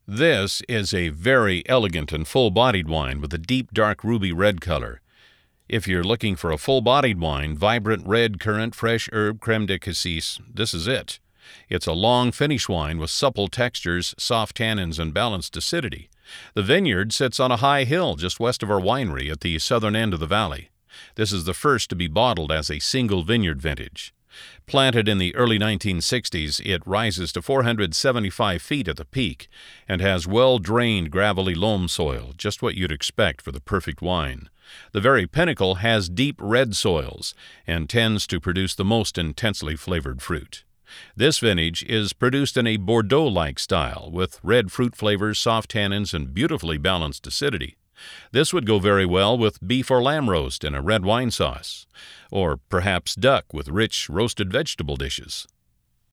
This is a very elegant and full-bodied wine with a deep dark ruby red color. If you're looking for a full-bodied wine, vibrant red currant fresh herb creme de cassis, this is it. It's a long finish wine with supple textures, soft tannins, and balanced acidity. The vineyard sits on a high hill just west of our winery at the southern end of the valley. This is the first to be bottled as a single vineyard vintage. Planted in the early 1960s, it rises to 475 feet at the peak and has well-drained gravelly loam soil, just what you'd expect for the perfect wine. The very pinnacle has deep red soils and tends to produce the most intensely flavored fruit. This vintage is produced in a Bordeaux-like style with red fruit flavors, soft tannins, and beautifully balanced acidity. This would go very well with beef or lamb roast in a red wine sauce, or perhaps duck with rich roasted vegetable dishes.